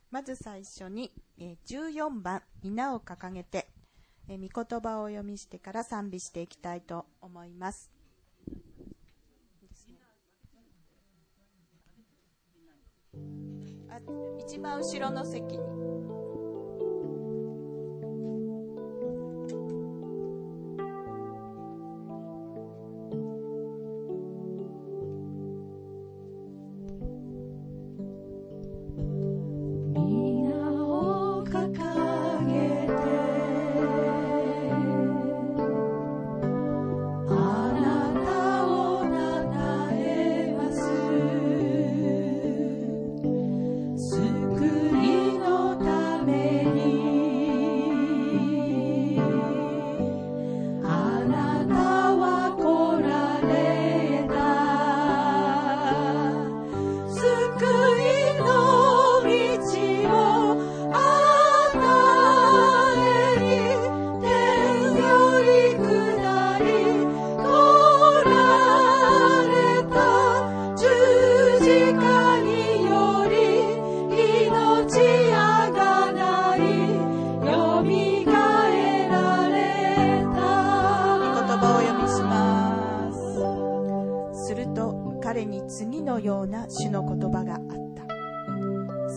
まず最初に14番皆を掲げて御言葉をお読みしてから賛美していきたいと思います。一番後ろの席に主の言葉があった。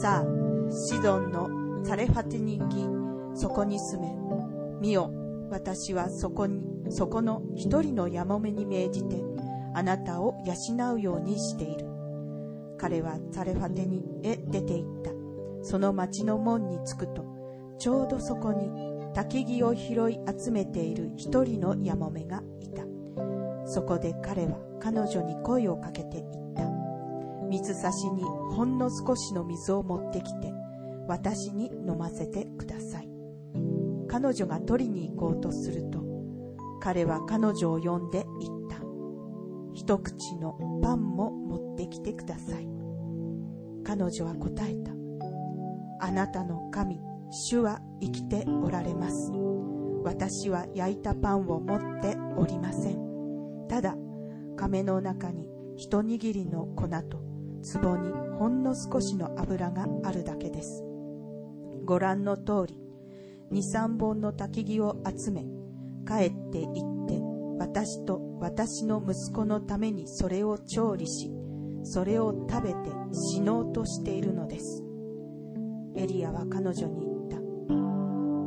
さあ、シドンのサレファテに行き、そこに住め。見よ、私はそこの一人のやもめに命じて、あなたを養うようにしている。彼はサレファテにへ出て行った。その町の門に着くと、ちょうどそこに焚き木を拾い集めている一人のやもめがいた。そこで彼は彼女に声をかけて言った。水差しにほんの少しの水を持ってきて私に飲ませてください。彼女が取りに行こうとすると彼は彼女を呼んで言った。一口のパンも持ってきてください。彼女は答えた。あなたの神主は生きておられます。私は焼いたパンを持っておりません。ただ甕の中に一握りの粉と壺にほんの少しの油があるだけです。ご覧の通り、2、3本の焚き木を集め、帰って行って、私と私の息子のためにそれを調理し、それを食べて死のうとしているのです。エリアは彼女に言った。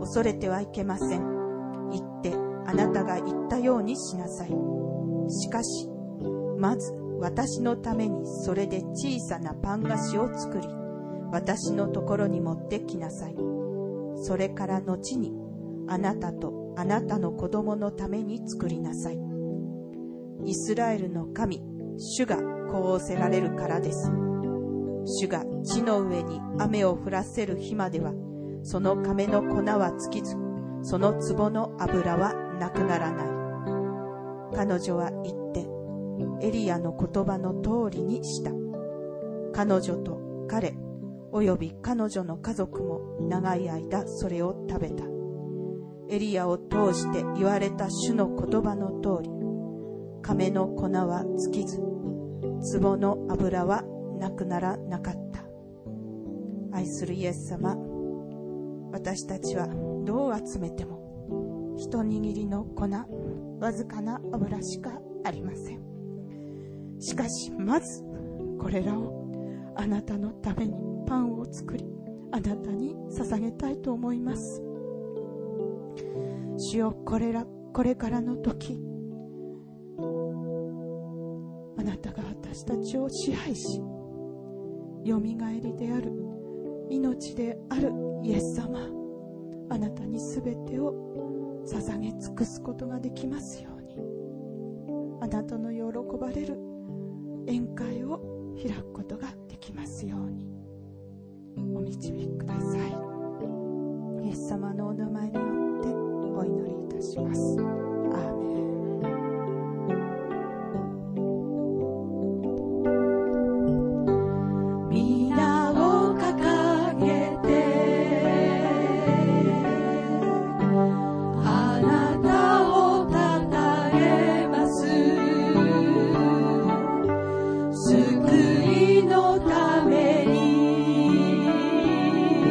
恐れてはいけません。行って、あなたが言ったようにしなさい。しかし、まず、私のためにそれで小さなパン菓子を作り、私のところに持ってきなさい。それから後にあなたとあなたの子供のために作りなさい。イスラエルの神、主がこう仰せられるからです。主が地の上に雨を降らせる日までは、その甕の粉は尽きず、その壺の油はなくならない。彼女は言って、エリアの言葉の通りにした。彼女と彼および彼女の家族も長い間それを食べた。エリアを通して言われた主の言葉の通り、甕の粉は尽きず、壺の油はなくならなかった。愛するイエス様、私たちはどう集めても一握りの粉、わずかな油しかありません。しかしまずこれらをあなたのためにパンを作り、あなたに捧げたいと思います。主よ、これからの時、あなたが私たちを支配し、よみがえりである命であるイエス様、あなたにすべてを捧げ尽くすことができますように、あなたの喜ばれる宴会を開くことができますようにお導きください。イエス様のお名前によってお祈りいたします。アーメン。 救いのために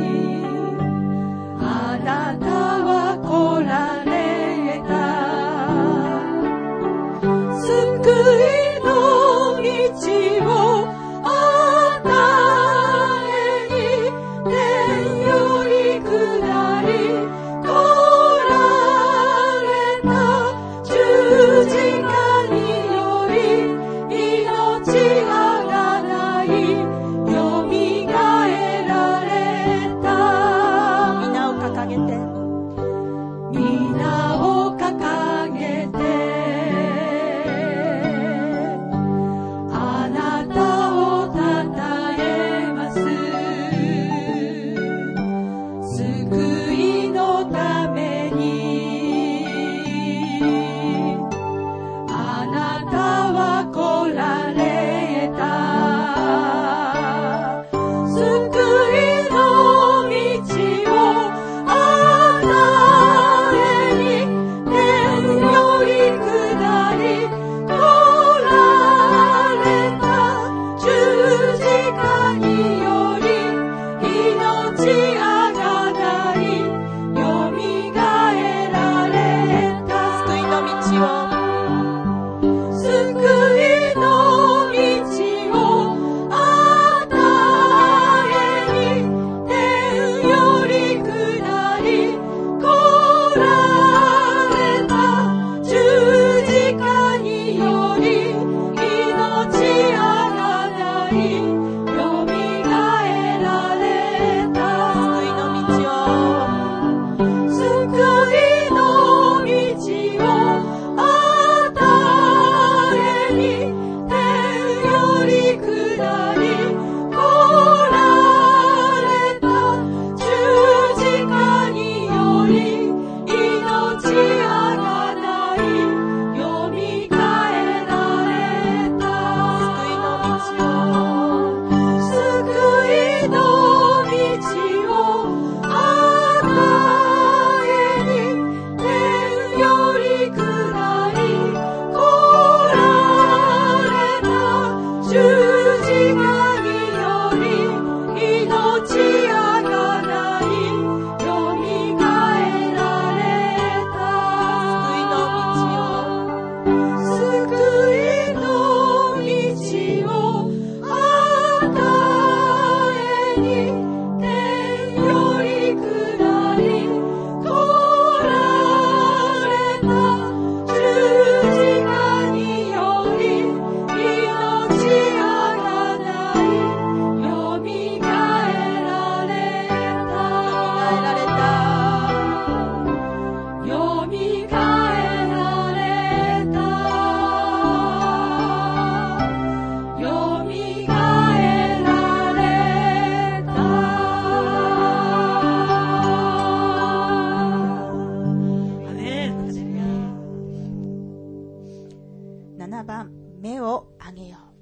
7番、目を上げよう。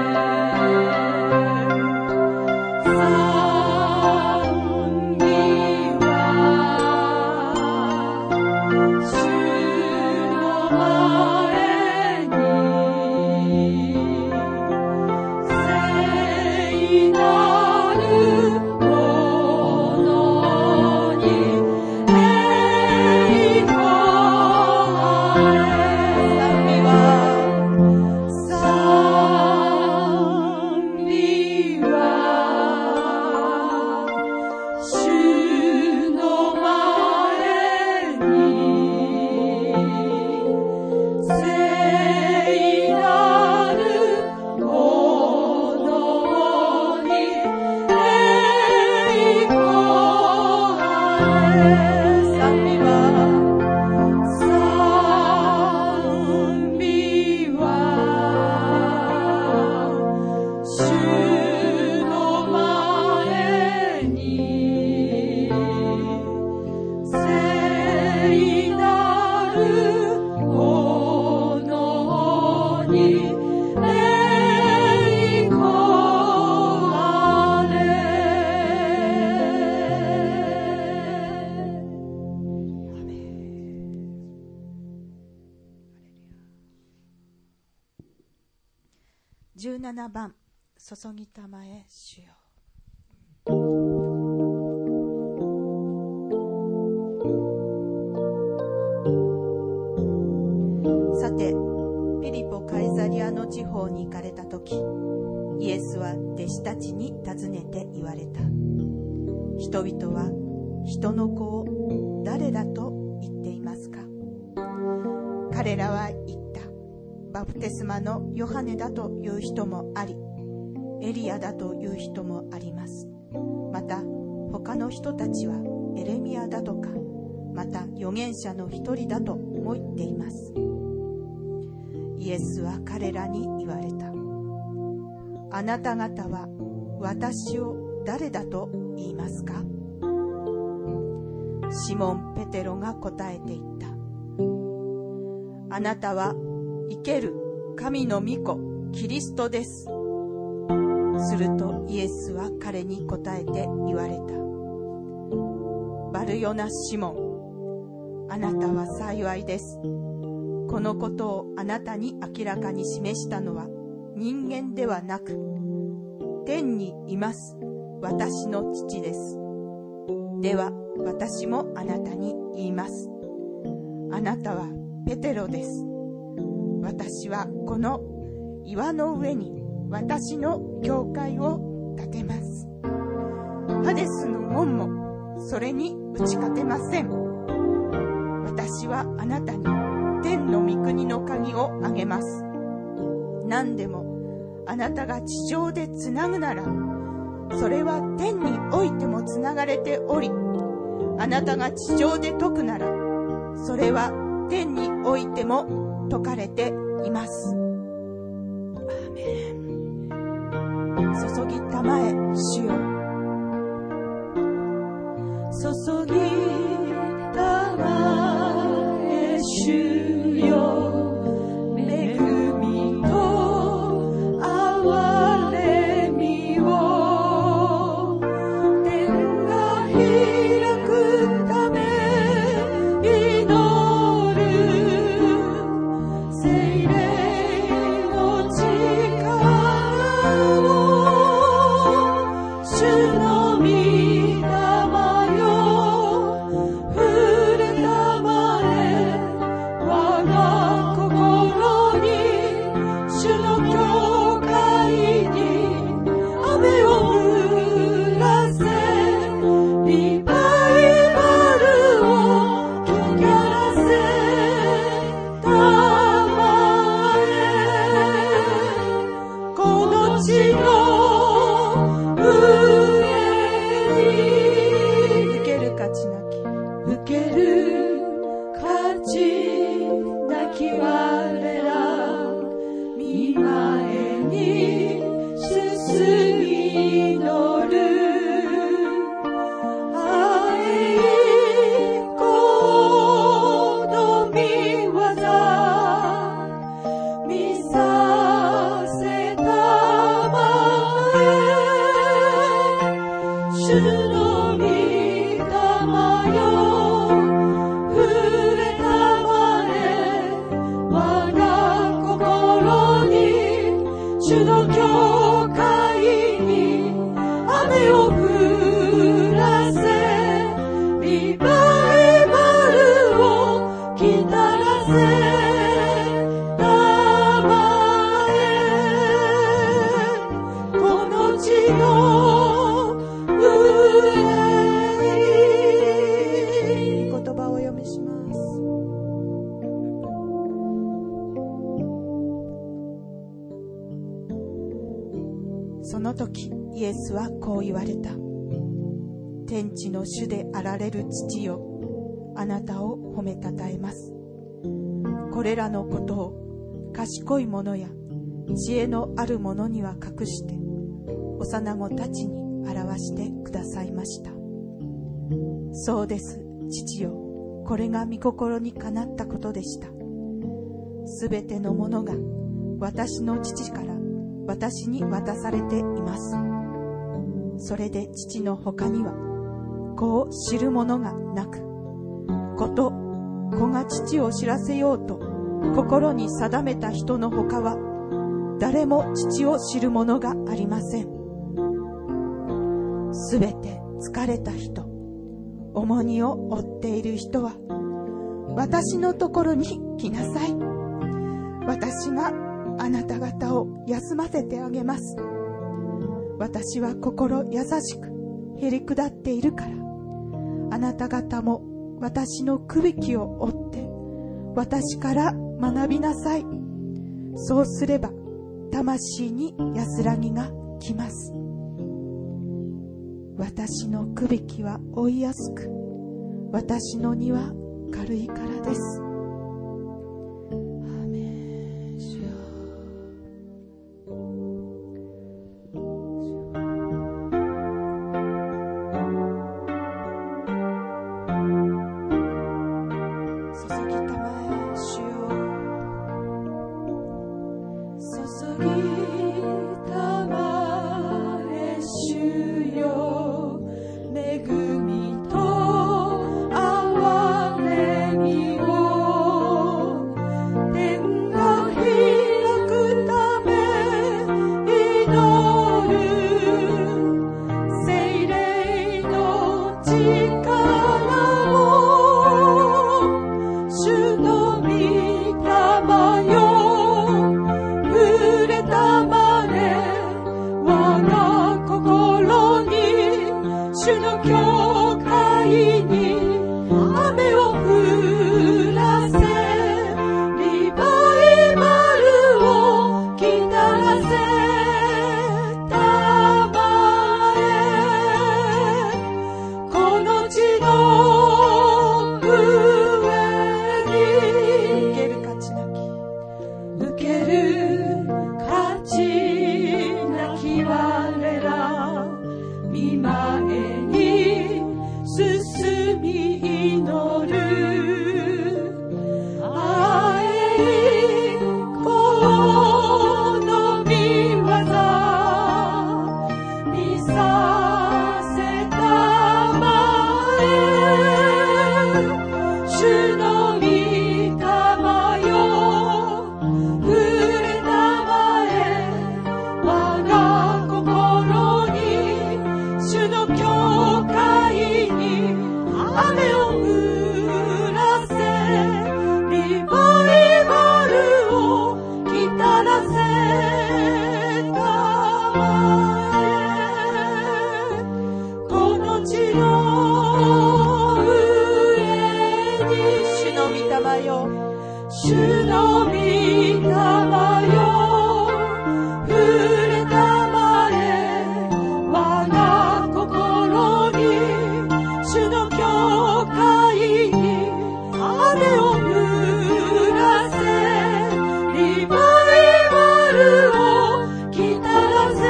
さ 17番、注ぎたまえ主よ。さて、ピリポ・カイザリアの地方に行かれたとき、イエスは弟子たちに尋ねて言われた。人々は人の子を誰だと言っていますか？彼らは言った。バプテスマのヨハネだという人もあり、エリアだという人もあります。また他の人たちはエレミヤだとか、また預言者の一人だとも言っています。イエスは彼らに言われた。あなた方は私を誰だと言いますか？シモン・ペテロが答えて言った。あなたは生ける神の御子キリストです。するとイエスは彼に答えて言われた。バルヨナ・シモン、あなたは幸いです。このことをあなたに明らかに示したのは人間ではなく、天にいます私の父です。では私もあなたに言います。あなたはペテロです。私はこの岩の上に私の教会を建てます。ハデスの門もそれに打ち勝てません。私はあなたに天の御国の鍵をあげます。何でもあなたが地上でつなぐなら、それは天においてもつながれており、あなたが地上で解くなら、それは天においても解かれています。アーメン。注ぎたまえ主よ。注ぎたまえ主よ。その時イエスはこう言われた。天地の主であられる父よ、あなたを褒めたたえます。これらのことを賢い者や知恵のある者には隠して幼子たちに表してくださいました。そうです、父よ、これが御心にかなったことでした。すべてのものが私の父から私に渡されています。それで父の他には子を知るものがなく、子と子が父を知らせようと心に定めた人の他は誰も父を知るものがありません。すべて疲れた人、重荷を負っている人は、私のところに来なさい。私があなた方を休ませてあげます。私は心優しくへり下っているから、あなた方も私のくびきを追って私から学びなさい。そうすれば魂に安らぎが来ます。私のくびきは追いやすく、私の荷は軽いからです。アーメン。主よ、注ぎたまえ、主よ、注ぎたまえ、主よ、恵みと憐れみを天が開くため祈る。聖霊の力を主の御霊よ、触れたまれ我が心に、主の教会に雨を降らせ、リバイバルをきたらせたまえ、この地の上に受ける価値なき、受ける価値なき我ら御前に進み祈る。あえこの御業見させたまえ、主の御霊よ、触れたまえ我が心に、主の教会に雨を降らせ、リバイバルをきたらせたまえ、この地の上に、主の御霊よ、主の御霊よ、触れたまえ我が心に、主の教会に雨を降らせ、リバイバルをきたらせ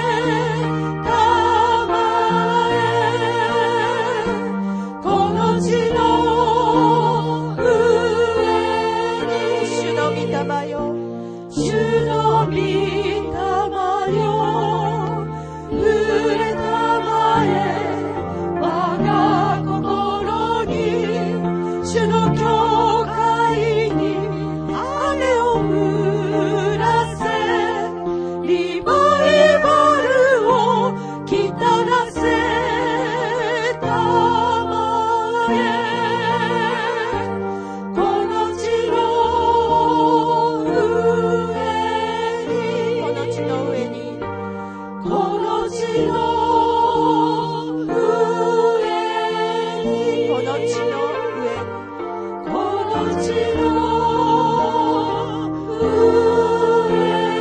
たまえ、この地の上に、主の御霊よ、主の御霊よ、触れたまえ我が心に、主の教会に雨を降らせ、リバイバルをきたらせたまえ、この地の上に、この地の上に、この地の上に、この地の上に、この地の上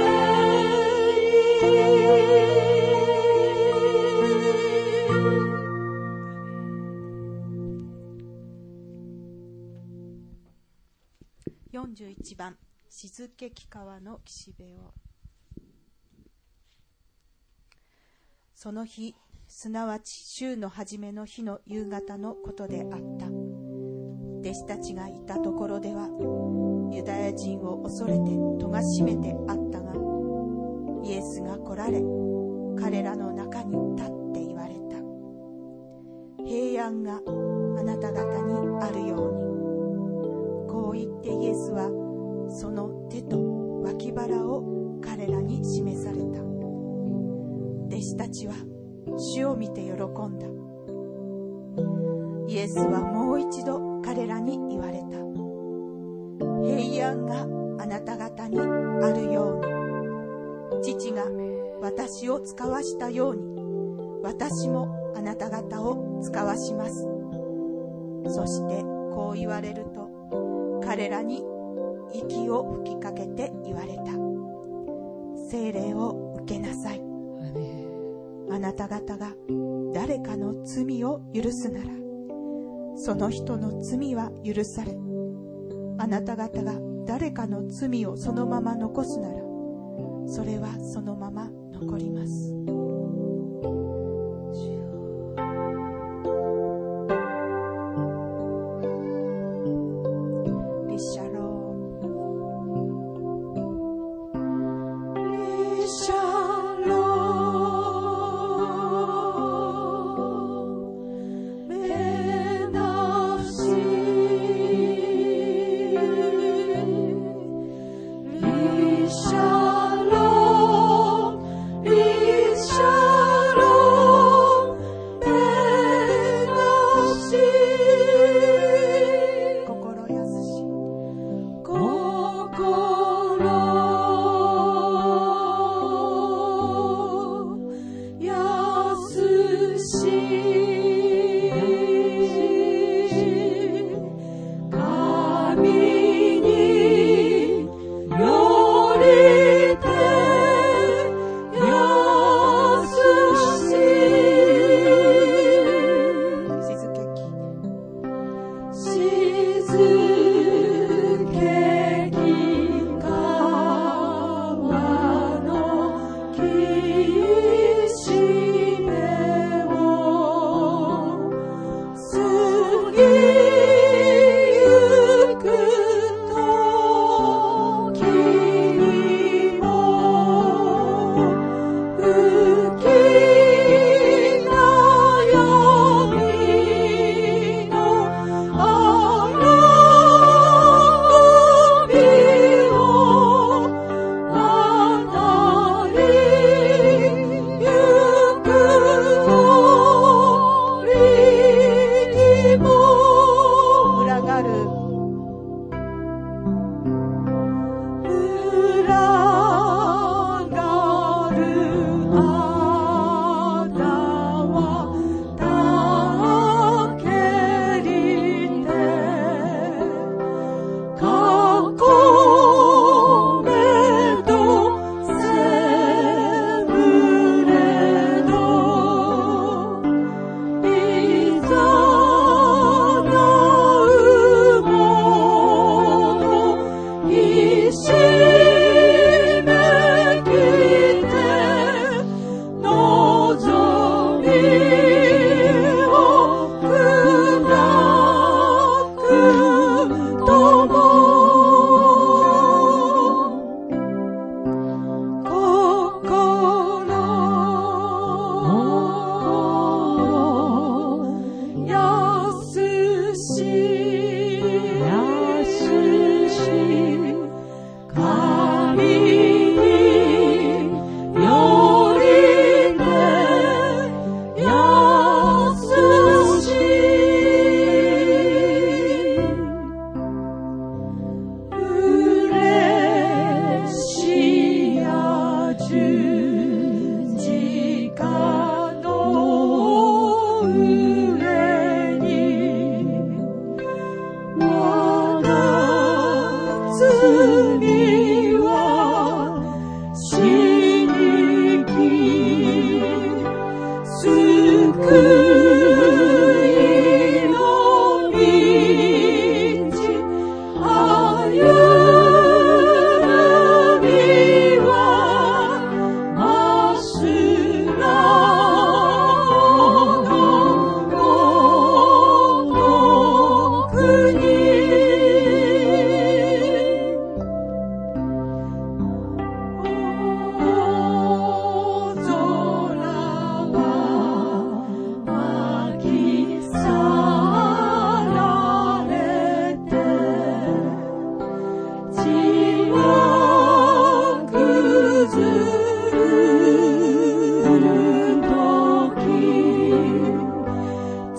に。41番、静けき川の岸辺を。その日、すなわち週の初めの日の夕方のことであった。弟子たちがいたところでは、ユダヤ人を恐れて戸が閉めてあったが、イエスが来られ、彼らの中に立って言われた。平安があなた方にあるように。こう言ってイエスはその手と脇腹を彼らに示された。弟子たちは主を見て喜んだ。イエスはもう一度彼らに言われた。平安があなた方にあるように、父が私を使わしたように、私もあなた方を使わします。そしてこう言われると、彼らに息を吹きかけて言われた。聖霊を受けなさい。あなた方が誰かの罪を許すなら、その人の罪は許され、あなた方が誰かの罪をそのまま残すなら、それはそのまま残ります。 Shalom.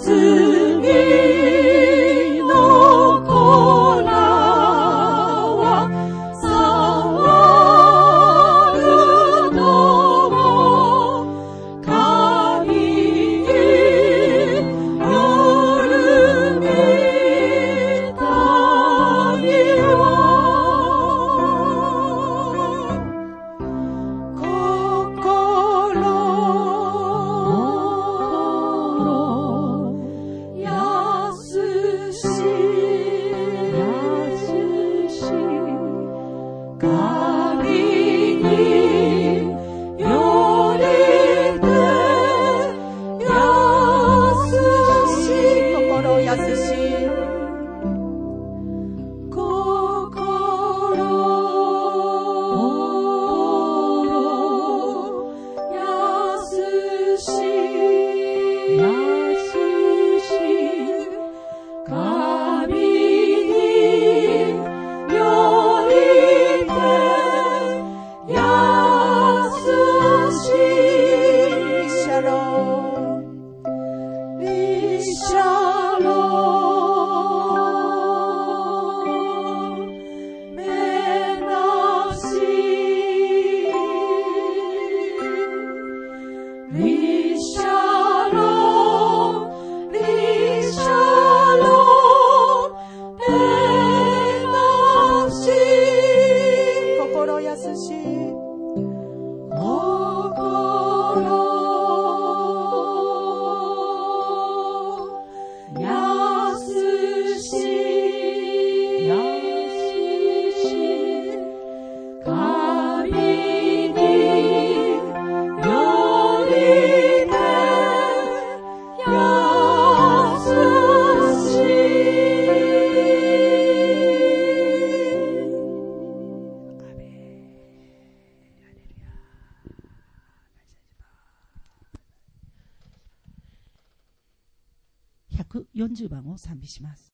140番を賛美します。